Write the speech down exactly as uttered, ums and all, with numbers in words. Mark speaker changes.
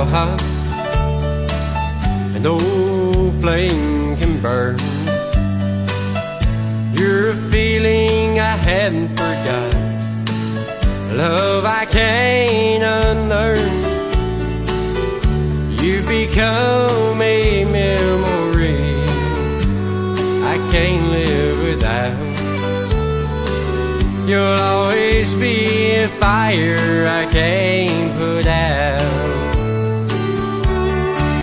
Speaker 1: how hot an old flame can burn. You're a feeling I hadn't forgot, love I can't unlearn. You become a memory I can't live without. You'll always be a fire I can't put out.